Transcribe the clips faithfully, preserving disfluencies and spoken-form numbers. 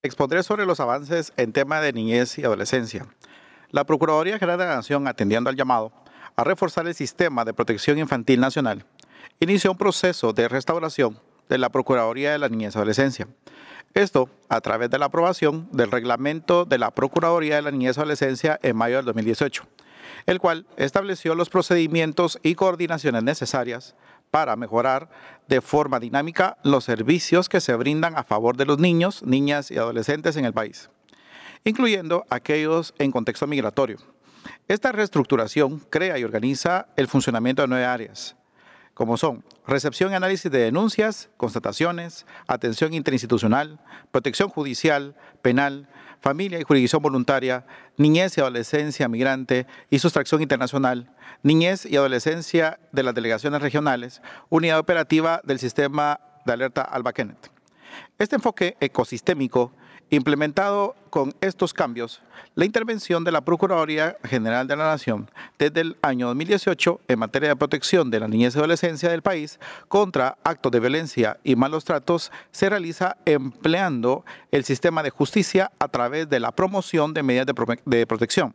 Expondré sobre los avances en tema de niñez y adolescencia. La Procuraduría General de la Nación, atendiendo al llamado a reforzar el sistema de protección infantil nacional, inició un proceso de restauración de la Procuraduría de la Niñez y Adolescencia. Esto a través de la aprobación del reglamento de la Procuraduría de la Niñez y Adolescencia en mayo del dos mil dieciocho, el cual estableció los procedimientos y coordinaciones necesarias para mejorar de forma dinámica los servicios que se brindan a favor de los niños, niñas y adolescentes en el país, incluyendo aquellos en contexto migratorio. Esta reestructuración crea y organiza el funcionamiento de nueve áreas, como son recepción y análisis de denuncias, constataciones, atención interinstitucional, protección judicial, penal, familia y jurisdicción voluntaria, niñez y adolescencia migrante y sustracción internacional, niñez y adolescencia de las delegaciones regionales, unidad operativa del sistema de alerta Alba Kenneth. Este enfoque ecosistémico, implementado con estos cambios, la intervención de la Procuraduría General de la Nación desde el año dos mil dieciocho en materia de protección de la niñez y adolescencia del país contra actos de violencia y malos tratos se realiza empleando el sistema de justicia a través de la promoción de medidas de, pro de protección.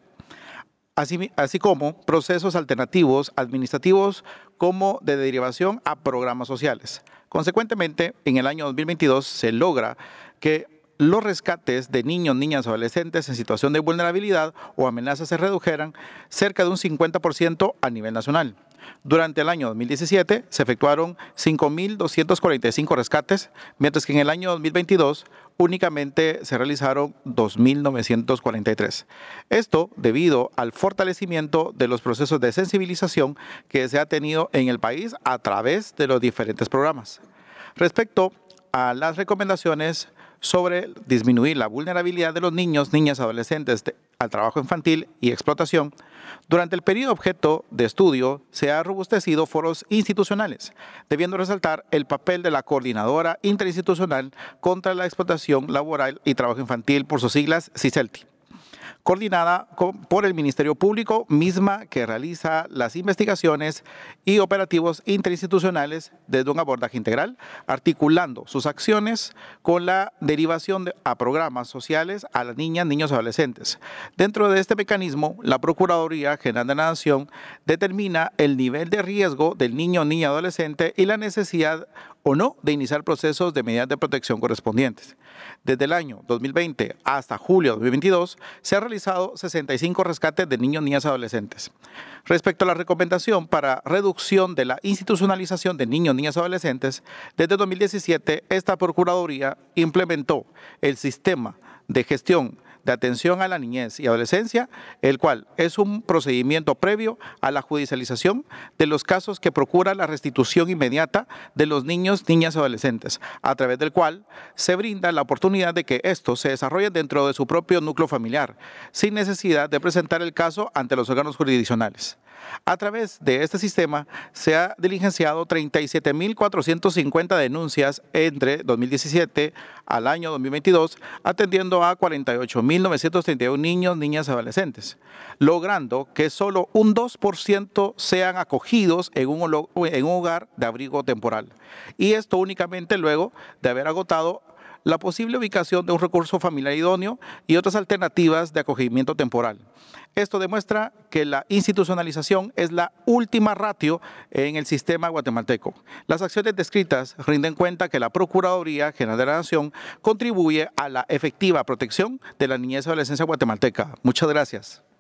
Así, así como procesos alternativos administrativos como de derivación a programas sociales. Consecuentemente, en el año dos mil veintidós se logra que los rescates de niños, niñas o adolescentes en situación de vulnerabilidad o amenaza se redujeran cerca de un cincuenta por ciento a nivel nacional. Durante el año dos mil diecisiete se efectuaron cinco mil doscientos cuarenta y cinco rescates, mientras que en el año dos mil veintidós únicamente se realizaron dos mil novecientos cuarenta y tres. Esto debido al fortalecimiento de los procesos de sensibilización que se ha tenido en el país a través de los diferentes programas. Respecto a las recomendaciones sobre disminuir la vulnerabilidad de los niños, niñas y adolescentes de, al trabajo infantil y explotación, durante el periodo objeto de estudio se han robustecido foros institucionales, debiendo resaltar el papel de la Coordinadora Interinstitucional contra la Explotación Laboral y Trabajo Infantil, por sus siglas CICELTI, coordinada por el Ministerio Público, misma que realiza las investigaciones y operativos interinstitucionales desde un abordaje integral, articulando sus acciones con la derivación de, a programas sociales a las niñas, niños y adolescentes. Dentro de este mecanismo, la Procuraduría General de la Nación determina el nivel de riesgo del niño, niña, adolescente y la necesidad o no de iniciar procesos de medidas de protección correspondientes. Desde el año dos mil veinte hasta julio de dos mil veintidós se han realizado sesenta y cinco rescates de niños, niñas y adolescentes. Respecto a la recomendación para reducción de la institucionalización de niños, niñas y adolescentes, desde dos mil diecisiete esta Procuraduría implementó el sistema de gestión de atención a la niñez y adolescencia, el cual es un procedimiento previo a la judicialización de los casos que procura la restitución inmediata de los niños, niñas y adolescentes, a través del cual se brinda la oportunidad de que estos se desarrollen dentro de su propio núcleo familiar, sin necesidad de presentar el caso ante los órganos jurisdiccionales. A través de este sistema se ha diligenciado treinta y siete mil cuatrocientas cincuenta denuncias entre dos mil diecisiete al año dos mil veintidós, atendiendo a cuarenta y ocho mil novecientos treinta y uno niños, niñas y adolescentes, logrando que solo un dos por ciento sean acogidos en un, en un hogar de abrigo temporal. Y esto únicamente luego de haber agotado la posible ubicación de un recurso familiar idóneo y otras alternativas de acogimiento temporal. Esto demuestra que la institucionalización es la última ratio en el sistema guatemalteco. Las acciones descritas rinden cuenta que la Procuraduría General de la Nación contribuye a la efectiva protección de la niñez y adolescencia guatemalteca. Muchas gracias.